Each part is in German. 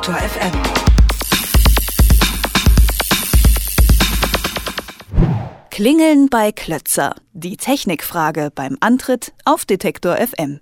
Detektor FM. Klingeln bei Klötzer. Die Technikfrage beim Antritt auf Detektor FM.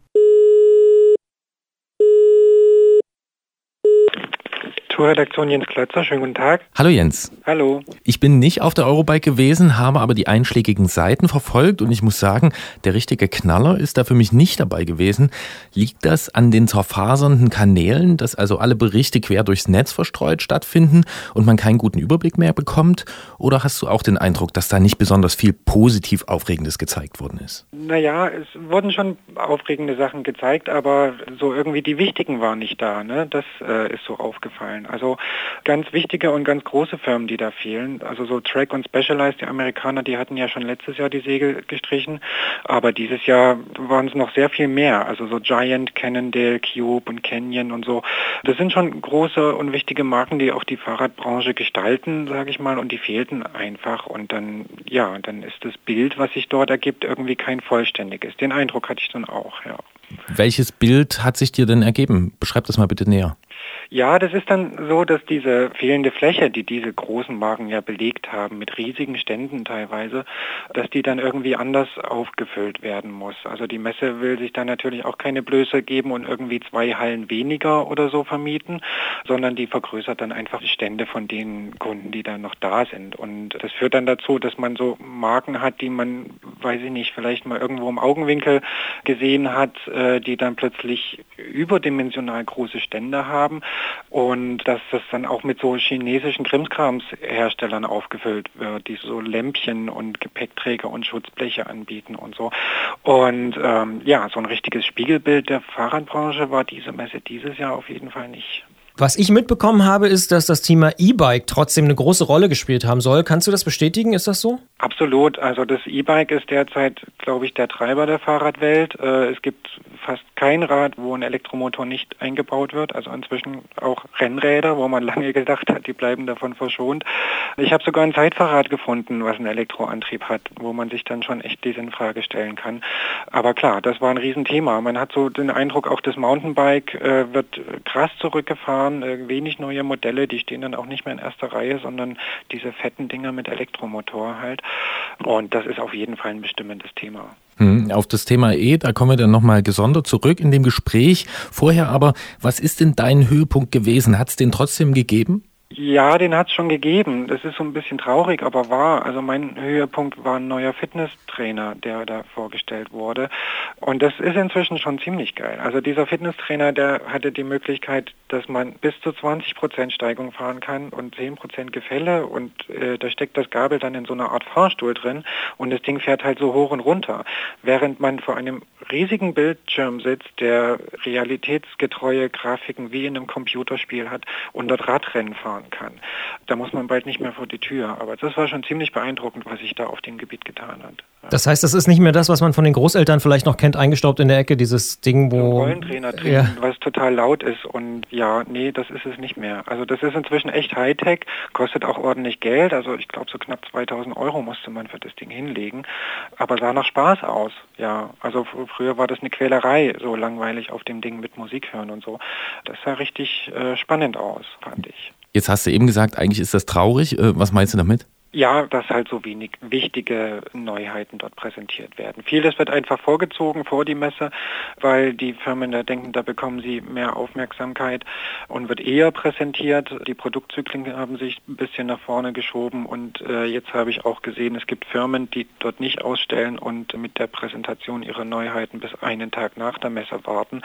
Redaktion Jens Klötzer, schönen guten Tag. Hallo Jens. Hallo. Ich bin nicht auf der Eurobike gewesen, habe aber die einschlägigen Seiten verfolgt und ich muss sagen, der richtige Knaller ist da für mich nicht dabei gewesen. Liegt das an den zerfasernden Kanälen, dass also alle Berichte quer durchs Netz verstreut stattfinden und man keinen guten Überblick mehr bekommt? Oder hast du auch den Eindruck, dass da nicht besonders viel positiv Aufregendes gezeigt worden ist? Naja, es wurden schon aufregende Sachen gezeigt, aber so irgendwie die wichtigen waren nicht da, ne? Das ist so aufgefallen. Also ganz wichtige und ganz große Firmen, die da fehlen. Also so Trek und Specialized, die Amerikaner, die hatten ja schon letztes Jahr die Segel gestrichen. Aber dieses Jahr waren es noch sehr viel mehr. Also so Giant, Cannondale, Cube und Canyon und so. Das sind schon große und wichtige Marken, die auch die Fahrradbranche gestalten, sage ich mal. Und die fehlten einfach. Und dann ist das Bild, was sich dort ergibt, irgendwie kein vollständiges. Den Eindruck hatte ich dann auch, ja. Welches Bild hat sich dir denn ergeben? Beschreib das mal bitte näher. Ja, das ist dann so, dass diese fehlende Fläche, die diese großen Marken ja belegt haben, mit riesigen Ständen teilweise, dass die dann irgendwie anders aufgefüllt werden muss. Also die Messe will sich dann natürlich auch keine Blöße geben und irgendwie 2 Hallen weniger oder so vermieten, sondern die vergrößert dann einfach die Stände von den Kunden, die dann noch da sind. Und das führt dann dazu, dass man so Marken hat, die man, weiß ich nicht, vielleicht mal irgendwo im Augenwinkel gesehen hat, die dann plötzlich überdimensional große Stände haben. Und dass das dann auch mit so chinesischen Krimskramsherstellern aufgefüllt wird, die so Lämpchen und Gepäckträger und Schutzbleche anbieten und so. Und so ein richtiges Spiegelbild der Fahrradbranche war diese Messe dieses Jahr auf jeden Fall nicht. Was ich mitbekommen habe, ist, dass das Thema E-Bike trotzdem eine große Rolle gespielt haben soll. Kannst du das bestätigen? Ist das so? Absolut. Also das E-Bike ist derzeit, glaube ich, der Treiber der Fahrradwelt. Es gibt fast kein Rad, wo ein Elektromotor nicht eingebaut wird. Also inzwischen auch Rennräder, wo man lange gedacht hat, die bleiben davon verschont. Ich habe sogar ein Zeitfahrrad gefunden, was einen Elektroantrieb hat, wo man sich dann schon echt diese Frage stellen kann. Aber klar, das war ein Riesenthema. Man hat so den Eindruck, auch das Mountainbike wird krass zurückgefahren. Wenig neue Modelle, die stehen dann auch nicht mehr in erster Reihe, sondern diese fetten Dinger mit Elektromotor halt. Und das ist auf jeden Fall ein bestimmendes Thema. Auf das Thema da kommen wir dann nochmal gesondert zurück in dem Gespräch. Vorher aber, was ist denn dein Höhepunkt gewesen? Hat es den trotzdem gegeben? Ja, den hat es schon gegeben. Das ist so ein bisschen traurig, aber wahr. Also mein Höhepunkt war ein neuer Fitnesstrainer, der da vorgestellt wurde. Und das ist inzwischen schon ziemlich geil. Also dieser Fitnesstrainer, der hatte die Möglichkeit, dass man bis zu 20% Steigung fahren kann und 10% Gefälle. Und da steckt das Gabel dann in so einer Art Fahrstuhl drin. Und das Ding fährt halt so hoch und runter. Während man vor einem riesigen Bildschirm sitzt, der realitätsgetreue Grafiken wie in einem Computerspiel hat und dort Radrennen fahren kann. Da muss man bald nicht mehr vor die Tür. Aber das war schon ziemlich beeindruckend, was sich da auf dem Gebiet getan hat. Ja. Das heißt, das ist nicht mehr das, was man von den Großeltern vielleicht noch kennt, eingestaubt in der Ecke, dieses Ding, wo... So ein Rollentrainer drin, was total laut ist. Und ja, nee, das ist es nicht mehr. Also das ist inzwischen echt Hightech, kostet auch ordentlich Geld. Also ich glaube, so knapp 2.000 € musste man für das Ding hinlegen. Aber sah nach Spaß aus. Ja, also früher war das eine Quälerei, so langweilig auf dem Ding mit Musik hören und so. Das sah richtig spannend aus, fand ich. Jetzt hast du eben gesagt, eigentlich ist das traurig. Was meinst du damit? Ja, dass halt so wenig wichtige Neuheiten dort präsentiert werden. Vieles wird einfach vorgezogen vor die Messe, weil die Firmen da denken, da bekommen sie mehr Aufmerksamkeit und wird eher präsentiert. Die Produktzyklen haben sich ein bisschen nach vorne geschoben und jetzt habe ich auch gesehen, es gibt Firmen, die dort nicht ausstellen und mit der Präsentation ihrer Neuheiten bis einen Tag nach der Messe warten.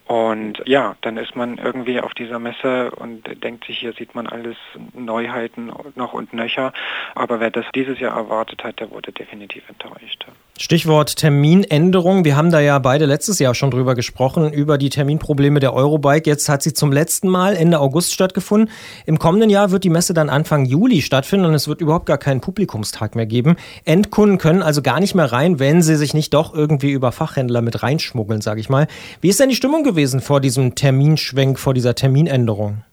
Und ja, dann ist man irgendwie auf dieser Messe und denkt sich, hier sieht man alles Neuheiten noch und nöcher. Aber wer das dieses Jahr erwartet hat, der wurde definitiv enttäuscht. Stichwort Terminänderung. Wir haben da ja beide letztes Jahr schon drüber gesprochen, über die Terminprobleme der Eurobike. Jetzt hat sie zum letzten Mal Ende August stattgefunden. Im kommenden Jahr wird die Messe dann Anfang Juli stattfinden und es wird überhaupt gar keinen Publikumstag mehr geben. Endkunden können also gar nicht mehr rein, wenn sie sich nicht doch irgendwie über Fachhändler mit reinschmuggeln, sage ich mal. Wie ist denn die Stimmung gewesen vor diesem Terminschwenk, vor dieser Terminänderung?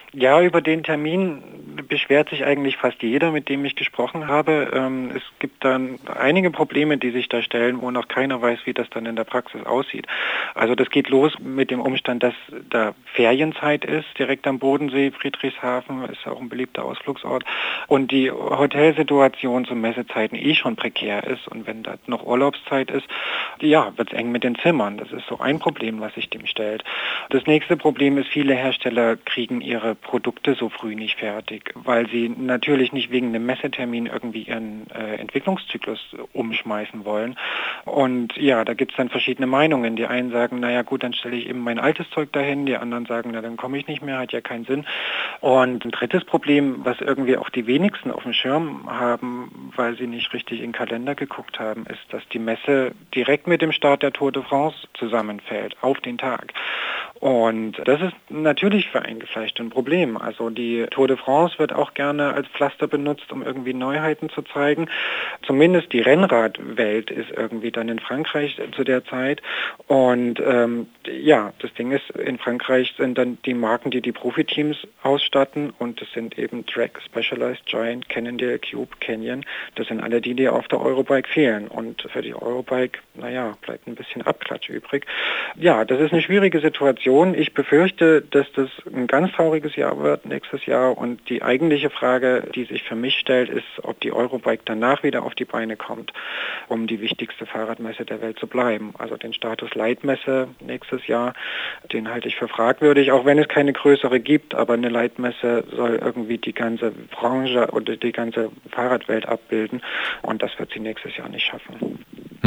Ja, über den Termin beschwert sich eigentlich fast jeder, mit dem ich gesprochen habe. Es gibt dann einige Probleme, die sich da stellen, wo noch keiner weiß, wie das dann in der Praxis aussieht. Also das geht los mit dem Umstand, dass da Ferienzeit ist, direkt am Bodensee. Friedrichshafen ist auch ein beliebter Ausflugsort. Und die Hotelsituation zu Messezeiten schon prekär ist. Und wenn da noch Urlaubszeit ist, ja, wird es eng mit den Zimmern. Das ist so ein Problem, was sich dem stellt. Das nächste Problem ist, viele Hersteller kriegen ihre Produkte so früh nicht fertig, weil sie natürlich nicht wegen einem Messetermin irgendwie ihren Entwicklungszyklus umschmeißen wollen. Und ja, da gibt es dann verschiedene Meinungen. Die einen sagen, naja gut, dann stelle ich eben mein altes Zeug dahin. Die anderen sagen, na dann komme ich nicht mehr, hat ja keinen Sinn. Und ein drittes Problem, was irgendwie auch die wenigsten auf dem Schirm haben, weil sie nicht richtig in den Kalender geguckt haben, ist, dass die Messe direkt mit dem Start der Tour de France zusammenfällt, auf den Tag. Und das ist natürlich für Eingefleischte ein Problem. Also die Tour de France wird auch gerne als Pflaster benutzt, um irgendwie Neuheiten zu zeigen. Zumindest die Rennradwelt ist irgendwie dann in Frankreich zu der Zeit. Und ja, das Ding ist, in Frankreich sind dann die Marken, die Profiteams ausstatten. Und das sind eben Trek, Specialized, Giant, Cannondale, Cube, Canyon. Das sind alle die auf der Eurobike fehlen. Und für die Eurobike, naja, bleibt ein bisschen Abklatsch übrig. Ja, das ist eine schwierige Situation. Ich befürchte, dass das ein ganz trauriges Jahr wird nächstes Jahr und die eigentliche Frage, die sich für mich stellt, ist, ob die Eurobike danach wieder auf die Beine kommt, um die wichtigste Fahrradmesse der Welt zu bleiben. Also den Status Leitmesse nächstes Jahr, den halte ich für fragwürdig, auch wenn es keine größere gibt, aber eine Leitmesse soll irgendwie die ganze Branche oder die ganze Fahrradwelt abbilden und das wird sie nächstes Jahr nicht schaffen.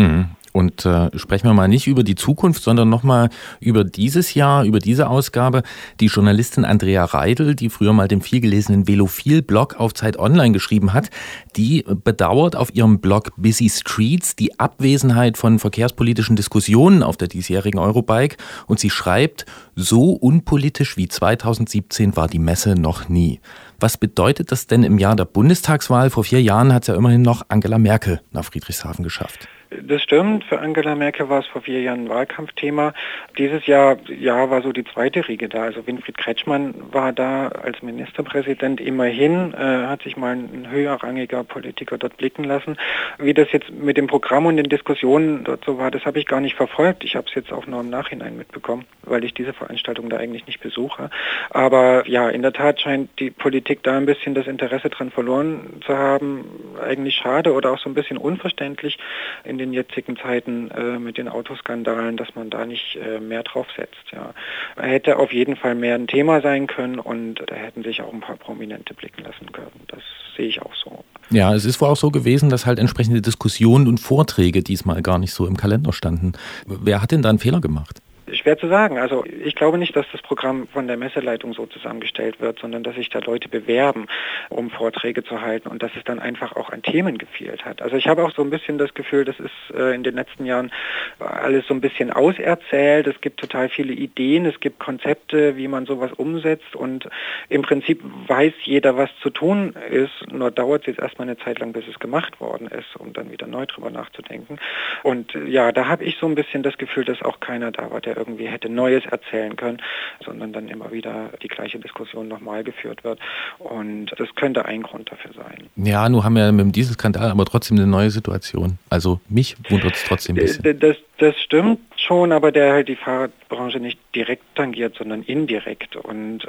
Und sprechen wir mal nicht über die Zukunft, sondern nochmal über dieses Jahr, über diese Ausgabe. Die Journalistin Andrea Reidel, die früher mal den vielgelesenen Velophil-Blog auf Zeit Online geschrieben hat, die bedauert auf ihrem Blog Busy Streets die Abwesenheit von verkehrspolitischen Diskussionen auf der diesjährigen Eurobike. Und sie schreibt, so unpolitisch wie 2017 war die Messe noch nie. Was bedeutet das denn im Jahr der Bundestagswahl? Vor 4 Jahren hat es ja immerhin noch Angela Merkel nach Friedrichshafen geschafft. Das stimmt. Für Angela Merkel war es vor 4 Jahren ein Wahlkampfthema. Dieses Jahr war so die zweite Riege da. Also Winfried Kretschmann war da als Ministerpräsident. Immerhin hat sich mal ein höherrangiger Politiker dort blicken lassen. Wie das jetzt mit dem Programm und den Diskussionen dort so war, das habe ich gar nicht verfolgt. Ich habe es jetzt auch nur im Nachhinein mitbekommen, weil ich diese Veranstaltung da eigentlich nicht besuche. Aber ja, in der Tat scheint die Politik da ein bisschen das Interesse dran verloren zu haben. Eigentlich schade oder auch so ein bisschen unverständlich in den jetzigen Zeiten mit den Autoskandalen, dass man da nicht mehr drauf setzt. Ja. Hätte auf jeden Fall mehr ein Thema sein können und da hätten sich auch ein paar Prominente blicken lassen können. Das sehe ich auch so. Ja, es ist wohl auch so gewesen, dass halt entsprechende Diskussionen und Vorträge diesmal gar nicht so im Kalender standen. Wer hat denn da einen Fehler gemacht? Schwer zu sagen. Also ich glaube nicht, dass das Programm von der Messeleitung so zusammengestellt wird, sondern dass sich da Leute bewerben, um Vorträge zu halten und dass es dann einfach auch an Themen gefehlt hat. Also ich habe auch so ein bisschen das Gefühl, das ist in den letzten Jahren alles so ein bisschen auserzählt. Es gibt total viele Ideen, es gibt Konzepte, wie man sowas umsetzt und im Prinzip weiß jeder, was zu tun ist, nur dauert es jetzt erstmal eine Zeit lang, bis es gemacht worden ist, um dann wieder neu drüber nachzudenken. Und ja, da habe ich so ein bisschen das Gefühl, dass auch keiner da war, der irgendwie hätte Neues erzählen können, sondern dann immer wieder die gleiche Diskussion nochmal geführt wird. Und das könnte ein Grund dafür sein. Ja, nun haben wir mit dem Dieselskandal aber trotzdem eine neue Situation. Also mich wundert es trotzdem ein bisschen. Das stimmt schon, aber der halt die Fahrradbranche nicht direkt tangiert, sondern indirekt. Und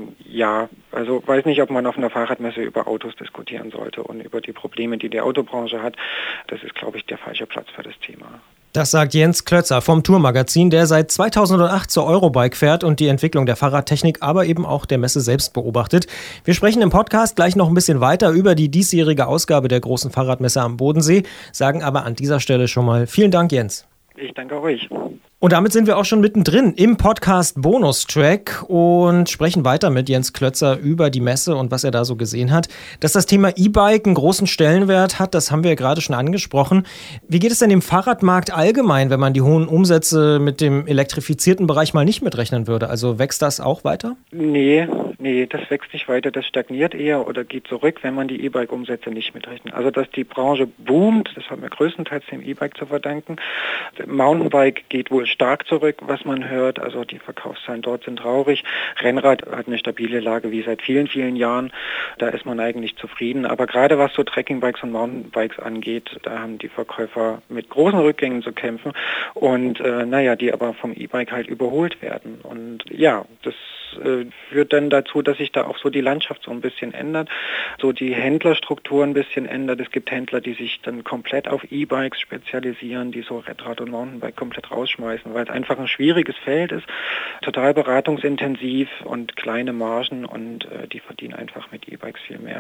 ja, also weiß nicht, ob man auf einer Fahrradmesse über Autos diskutieren sollte und über die Probleme, die Autobranche hat. Das ist, glaube ich, der falsche Platz für das Thema. Das sagt Jens Klötzer vom Tourmagazin, der seit 2008 zur Eurobike fährt und die Entwicklung der Fahrradtechnik, aber eben auch der Messe selbst beobachtet. Wir sprechen im Podcast gleich noch ein bisschen weiter über die diesjährige Ausgabe der großen Fahrradmesse am Bodensee, sagen aber an dieser Stelle schon mal vielen Dank, Jens. Ich danke euch. Und damit sind wir auch schon mittendrin im Podcast Bonustrack und sprechen weiter mit Jens Klötzer über die Messe und was er da so gesehen hat. Dass das Thema E-Bike einen großen Stellenwert hat, das haben wir ja gerade schon angesprochen. Wie geht es denn dem Fahrradmarkt allgemein, wenn man die hohen Umsätze mit dem elektrifizierten Bereich mal nicht mitrechnen würde? Also wächst das auch weiter? Nee, das wächst nicht weiter. Das stagniert eher oder geht zurück, wenn man die E-Bike-Umsätze nicht mitrechnet. Also dass die Branche boomt, das haben wir größtenteils dem E-Bike zu verdanken. Mountainbike geht wohl stark zurück, was man hört. Also die Verkaufszahlen dort sind traurig. Rennrad hat eine stabile Lage wie seit vielen, vielen Jahren. Da ist man eigentlich zufrieden. Aber gerade was so Trekkingbikes und Mountainbikes angeht, da haben die Verkäufer mit großen Rückgängen zu kämpfen und die aber vom E-Bike halt überholt werden. Und ja, das führt dann dazu, dass sich da auch so die Landschaft so ein bisschen ändert, so die Händlerstruktur ein bisschen ändert. Es gibt Händler, die sich dann komplett auf E-Bikes spezialisieren, die so Rennrad und Mountainbike komplett rausschmeißen, weil es einfach ein schwieriges Feld ist, total beratungsintensiv und kleine Margen und die verdienen einfach mit E-Bikes viel mehr.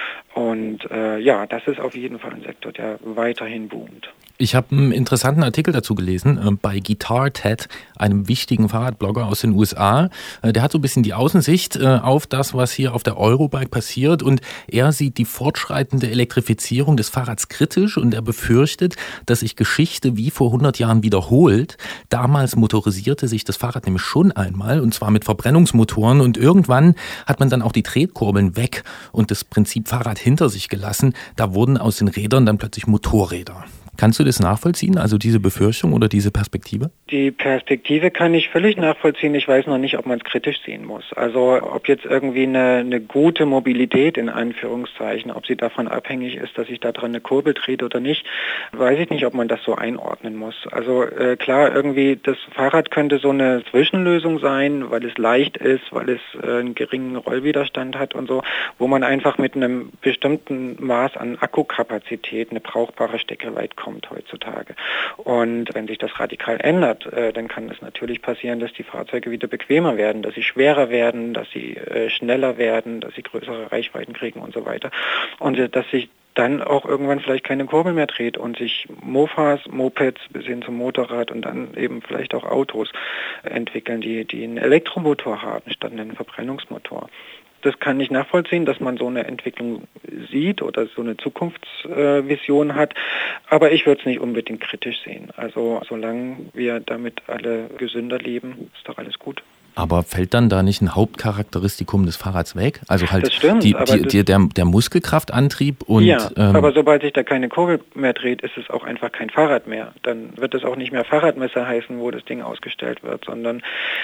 Und das ist auf jeden Fall ein Sektor, der weiterhin boomt. Ich habe einen interessanten Artikel dazu gelesen bei Guitar Ted, einem wichtigen Fahrradblogger aus den USA. Der hat so ein bisschen die Außensicht auf das, was hier auf der Eurobike passiert, und er sieht die fortschreitende Elektrifizierung des Fahrrads kritisch und er befürchtet, dass sich Geschichte wie vor 100 Jahren wiederholt. Damals motorisierte sich das Fahrrad nämlich schon einmal, und zwar mit Verbrennungsmotoren, und irgendwann hat man dann auch die Tretkurbeln weg und das Prinzip Fahrrad hinter sich gelassen. Da wurden aus den Rädern dann plötzlich Motorräder. Kannst du das nachvollziehen, also diese Befürchtung oder diese Perspektive? Die Perspektive kann ich völlig nachvollziehen. Ich weiß noch nicht, ob man es kritisch sehen muss. Also ob jetzt irgendwie eine gute Mobilität in Anführungszeichen, ob sie davon abhängig ist, dass ich da dran eine Kurbel trete oder nicht, weiß ich nicht, ob man das so einordnen muss. Also klar, irgendwie das Fahrrad könnte so eine Zwischenlösung sein, weil es leicht ist, weil es einen geringen Rollwiderstand hat und so, wo man einfach mit einem bestimmten Maß an Akkukapazität eine brauchbare Strecke weit kommt heutzutage. Und wenn sich das radikal ändert, dann kann es natürlich passieren, dass die Fahrzeuge wieder bequemer werden, dass sie schwerer werden, dass sie schneller werden, dass sie größere Reichweiten kriegen und so weiter. Und dass sich dann auch irgendwann vielleicht keine Kurbel mehr dreht und sich Mofas, Mopeds bis hin zum Motorrad und dann eben vielleicht auch Autos entwickeln, die einen Elektromotor haben statt einen Verbrennungsmotor. Das kann ich nachvollziehen, dass man so eine Entwicklung sieht oder so eine Zukunftsvision hat, aber ich würde es nicht unbedingt kritisch sehen. Also solange wir damit alle gesünder leben, ist doch alles gut. Aber fällt dann da nicht ein Hauptcharakteristikum des Fahrrads weg? Also halt das stimmt, der Muskelkraftantrieb und... Ja, aber sobald sich da keine Kurbel mehr dreht, ist es auch einfach kein Fahrrad mehr. Dann wird es auch nicht mehr Fahrradmesse heißen, wo das Ding ausgestellt wird, sondern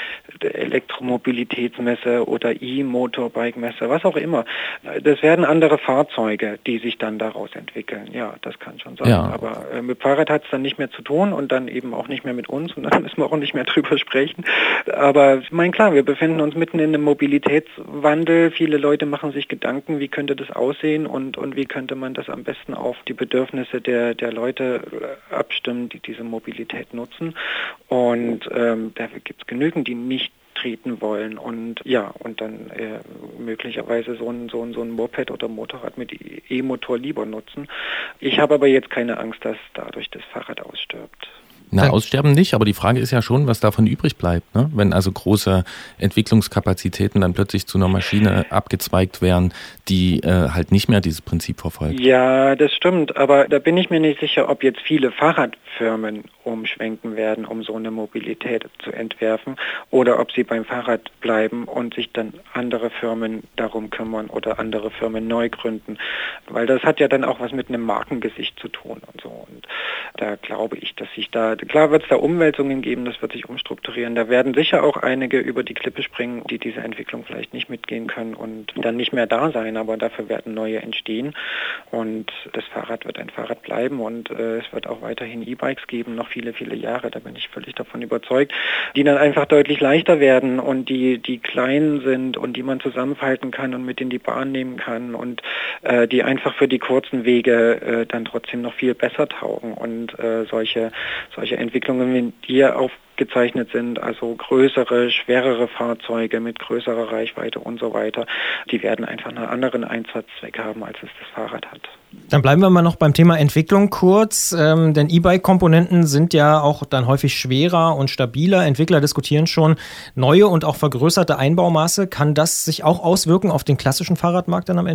Elektromobilitätsmesse oder E-Motorbike-Messe, was auch immer. Das werden andere Fahrzeuge, die sich dann daraus entwickeln. Ja, das kann schon sein. Ja. Aber mit Fahrrad hat es dann nicht mehr zu tun und dann eben auch nicht mehr mit uns und dann müssen wir auch nicht mehr drüber sprechen. Aber klar, wir befinden uns mitten in einem Mobilitätswandel. Viele Leute machen sich Gedanken, wie könnte das aussehen und wie könnte man das am besten auf die Bedürfnisse der Leute abstimmen, die diese Mobilität nutzen. Und dafür gibt es genügend, die nicht treten wollen und dann möglicherweise so ein Moped oder Motorrad mit E-Motor lieber nutzen. Ich habe aber jetzt keine Angst, dass dadurch das Fahrrad ausstirbt. Na, aussterben nicht, aber die Frage ist ja schon, was davon übrig bleibt, ne? Wenn also große Entwicklungskapazitäten dann plötzlich zu einer Maschine abgezweigt werden, die halt nicht mehr dieses Prinzip verfolgt. Ja, das stimmt, aber da bin ich mir nicht sicher, ob jetzt viele Fahrradfirmen umschwenken werden, um so eine Mobilität zu entwerfen, oder ob sie beim Fahrrad bleiben und sich dann andere Firmen darum kümmern oder andere Firmen neu gründen, weil das hat ja dann auch was mit einem Markengesicht zu tun und so. Und da glaube ich, dass sich klar wird es da Umwälzungen geben, das wird sich umstrukturieren. Da werden sicher auch einige über die Klippe springen, die diese Entwicklung vielleicht nicht mitgehen können und dann nicht mehr da sein, aber dafür werden neue entstehen. Und das Fahrrad wird ein Fahrrad bleiben und es wird auch weiterhin E-Bikes geben, noch viele, viele Jahre, da bin ich völlig davon überzeugt, die dann einfach deutlich leichter werden und die klein sind und die man zusammenfalten kann und mit in die Bahn nehmen kann und die einfach für die kurzen Wege dann trotzdem noch viel besser taugen. Und solche Entwicklungen, wie die hier aufgezeichnet sind, also größere, schwerere Fahrzeuge mit größerer Reichweite und so weiter, die werden einfach einen anderen Einsatzzweck haben, als es das Fahrrad hat. Dann bleiben wir mal noch beim Thema Entwicklung kurz, denn E-Bike-Komponenten sind ja auch dann häufig schwerer und stabiler. Entwickler diskutieren schon neue und auch vergrößerte Einbaumaße. Kann das sich auch auswirken auf den klassischen Fahrradmarkt dann am Ende?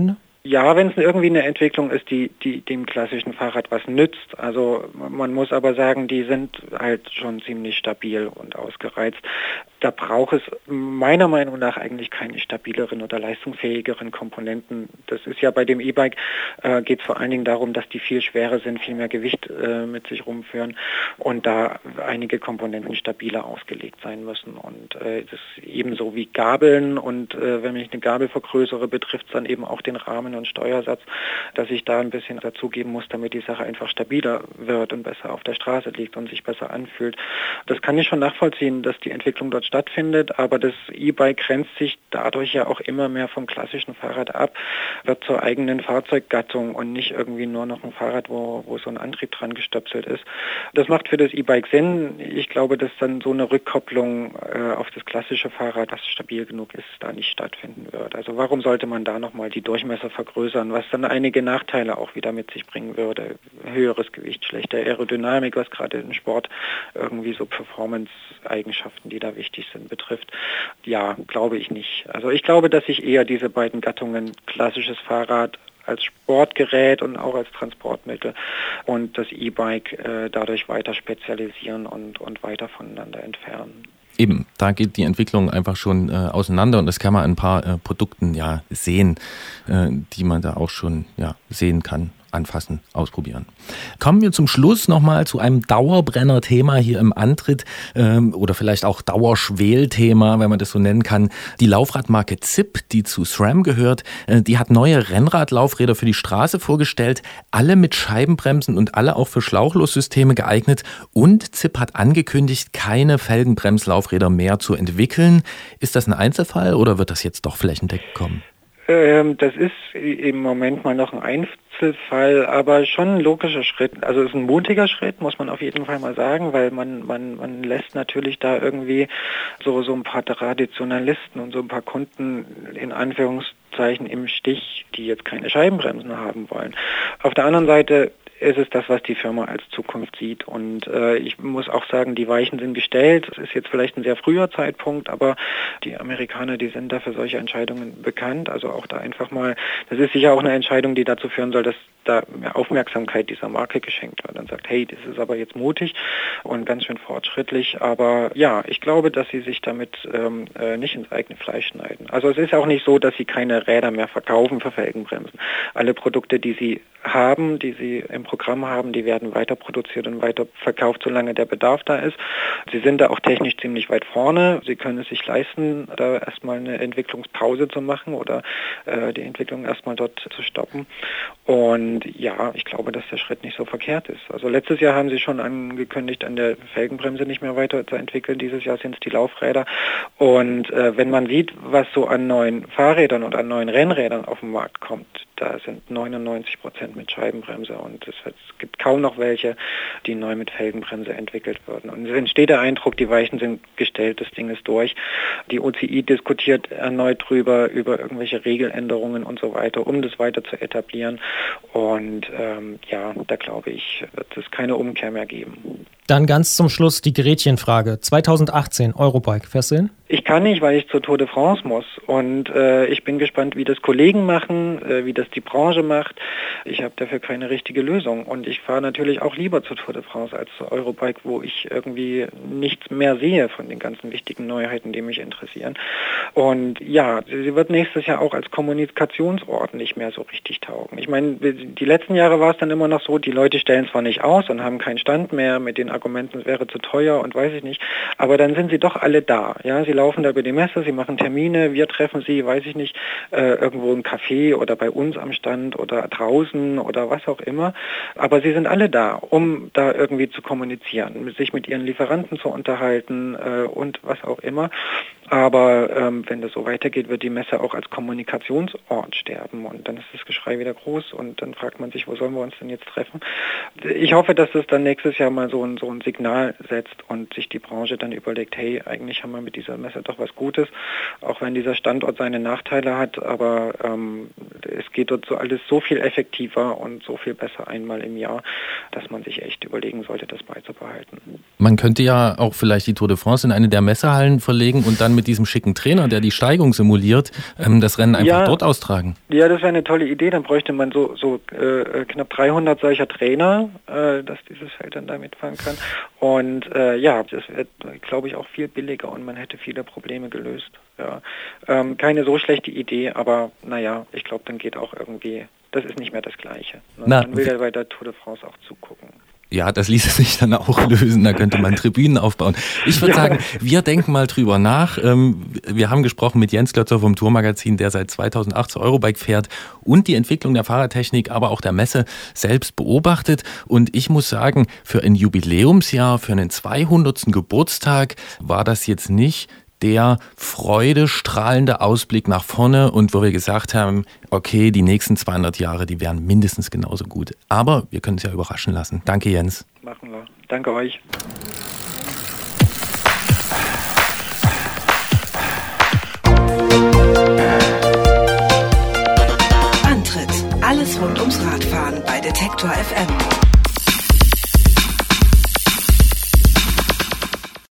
Ja, wenn es irgendwie eine Entwicklung ist, die dem klassischen Fahrrad was nützt. Also man muss aber sagen, die sind halt schon ziemlich stabil und ausgereizt. Da braucht es meiner Meinung nach eigentlich keine stabileren oder leistungsfähigeren Komponenten. Das ist ja bei dem E-Bike, geht es vor allen Dingen darum, dass die viel schwerer sind, viel mehr Gewicht mit sich rumführen und da einige Komponenten stabiler ausgelegt sein müssen. Und das ist ebenso wie Gabeln und wenn ich eine Gabel vergrößere, betrifft es dann eben auch den Rahmen und Steuersatz, dass ich da ein bisschen dazugeben muss, damit die Sache einfach stabiler wird und besser auf der Straße liegt und sich besser anfühlt. Das kann ich schon nachvollziehen, dass die Entwicklung dort stattfindet, aber das E-Bike grenzt sich dadurch ja auch immer mehr vom klassischen Fahrrad ab, wird zur eigenen Fahrzeuggattung und nicht irgendwie nur noch ein Fahrrad, wo so ein Antrieb dran gestöpselt ist. Das macht für das E-Bike Sinn. Ich glaube, dass dann so eine Rückkopplung auf das klassische Fahrrad, was stabil genug ist, da nicht stattfinden wird. Also warum sollte man da nochmal die Durchmesser vergrößern, was dann einige Nachteile auch wieder mit sich bringen würde. Höheres Gewicht, schlechte Aerodynamik, was gerade im Sport irgendwie so Performance-Eigenschaften, die da wichtig sind, betrifft. Ja, glaube ich nicht. Also ich glaube, dass sich eher diese beiden Gattungen, klassisches Fahrrad als Sportgerät und auch als Transportmittel und das E-Bike dadurch weiter spezialisieren und weiter voneinander entfernen. Eben, da geht die Entwicklung einfach schon auseinander und das kann man an ein paar Produkten ja sehen, die man da auch schon sehen kann. Anfassen, ausprobieren. Kommen wir zum Schluss nochmal zu einem Dauerbrenner-Thema hier im Antritt oder vielleicht auch Dauerschwel-Thema, wenn man das so nennen kann. Die Laufradmarke Zipp, die zu SRAM gehört, die hat neue Rennradlaufräder für die Straße vorgestellt, alle mit Scheibenbremsen und alle auch für Schlauchlossysteme geeignet und Zipp hat angekündigt, keine Felgenbremslaufräder mehr zu entwickeln. Ist das ein Einzelfall oder wird das jetzt doch flächendeckend kommen? Das ist im Moment mal noch ein Einzelfall, aber schon ein logischer Schritt. Also es ist ein mutiger Schritt, muss man auf jeden Fall mal sagen, weil man lässt natürlich da irgendwie so ein paar Traditionalisten und so ein paar Kunden in Anführungszeichen im Stich, die jetzt keine Scheibenbremsen haben wollen. Auf der anderen Seite ist es das, was die Firma als Zukunft sieht. Und ich muss auch sagen, die Weichen sind gestellt. Es ist jetzt vielleicht ein sehr früher Zeitpunkt, aber die Amerikaner, die sind da für solche Entscheidungen bekannt. Also auch da einfach mal, das ist sicher auch eine Entscheidung, die dazu führen soll, dass da mehr Aufmerksamkeit dieser Marke geschenkt wird. Dann sagt, hey, das ist aber jetzt mutig und ganz schön fortschrittlich. Aber ja, ich glaube, dass sie sich damit nicht ins eigene Fleisch schneiden. Also es ist auch nicht so, dass sie keine Räder mehr verkaufen für Felgenbremsen. Alle Produkte, die sie haben, die sie im Programm haben, die werden weiter produziert und weiter verkauft, solange der Bedarf da ist. Sie sind da auch technisch ziemlich weit vorne. Sie können es sich leisten, da erstmal eine Entwicklungspause zu machen oder die Entwicklung erstmal dort zu stoppen. Und ja, ich glaube, dass der Schritt nicht so verkehrt ist. Also letztes Jahr haben sie schon angekündigt, an der Felgenbremse nicht mehr weiter zu entwickeln. Dieses Jahr sind es die Laufräder. Und wenn man sieht, was so an neuen Fahrrädern und an neuen Rennrädern auf den Markt kommt, da sind 99% mit Scheibenbremse und es gibt kaum noch welche, die neu mit Felgenbremse entwickelt würden. Und es entsteht der Eindruck, die Weichen sind gestellt, das Ding ist durch. Die UCI diskutiert erneut über irgendwelche Regeländerungen und so weiter, um das weiter zu etablieren. Und da glaube ich, wird es keine Umkehr mehr geben. Dann ganz zum Schluss die Gretchenfrage. 2018, Eurobike, fährst du hin? Ich kann nicht, weil ich zur Tour de France muss. Und ich bin gespannt, wie das Kollegen machen, wie das die Branche macht. Ich habe dafür keine richtige Lösung. Und ich fahre natürlich auch lieber zur Tour de France als zur Eurobike, wo ich irgendwie nichts mehr sehe von den ganzen wichtigen Neuheiten, die mich interessieren. Und ja, sie wird nächstes Jahr auch als Kommunikationsort nicht mehr so richtig taugen. Ich meine, die letzten Jahre war es dann immer noch so, die Leute stellen zwar nicht aus und haben keinen Stand mehr mit den Argumenten, es wäre zu teuer und weiß ich nicht, aber dann sind sie doch alle da. Ja, sie laufen da über die Messe, sie machen Termine, wir treffen sie, weiß ich nicht, irgendwo im Café oder bei uns am Stand oder draußen oder was auch immer. Aber sie sind alle da, um da irgendwie zu kommunizieren, sich mit ihren Lieferanten zu unterhalten und was auch immer. Aber wenn das so weitergeht, wird die Messe auch als Kommunikationsort sterben und dann ist das Geschrei wieder groß und dann fragt man sich, wo sollen wir uns denn jetzt treffen? Ich hoffe, dass es dann nächstes Jahr mal so ein Signal setzt und sich die Branche dann überlegt, hey, eigentlich haben wir mit dieser Messe doch was Gutes, auch wenn dieser Standort seine Nachteile hat, aber es geht dort so alles so viel effektiver und so viel besser einmal im Jahr, dass man sich echt überlegen sollte, das beizubehalten. Man könnte ja auch vielleicht die Tour de France in eine der Messehallen verlegen und dann mit diesem schicken Trainer, der die Steigung simuliert, das Rennen einfach dort austragen. Ja, das wäre eine tolle Idee. Dann bräuchte man so knapp 300 solcher Trainer, dass dieses Feld dann da mitfahren kann. Und das wäre, glaube ich, auch viel billiger und man hätte viele Probleme gelöst. Ja. Keine so schlechte Idee, aber ich glaube, dann geht auch irgendwie, das ist nicht mehr das Gleiche. Man will ja bei der Tour de France auch zugucken. Ja, das ließe sich dann auch lösen, da könnte man Tribünen aufbauen. Ich würde sagen, wir denken mal drüber nach. Wir haben gesprochen mit Jens Klötzer vom Tourmagazin, der seit 2008 zur Eurobike fährt und die Entwicklung der Fahrradtechnik, aber auch der Messe selbst beobachtet. Und ich muss sagen, für ein Jubiläumsjahr, für einen 200. Geburtstag war das jetzt nicht der freudestrahlende Ausblick nach vorne und wo wir gesagt haben, okay, die nächsten 200 Jahre, die wären mindestens genauso gut. Aber wir können es ja überraschen lassen. Danke, Jens. Machen wir. Danke euch. Antritt. Alles rund ums Radfahren bei Detektor FM.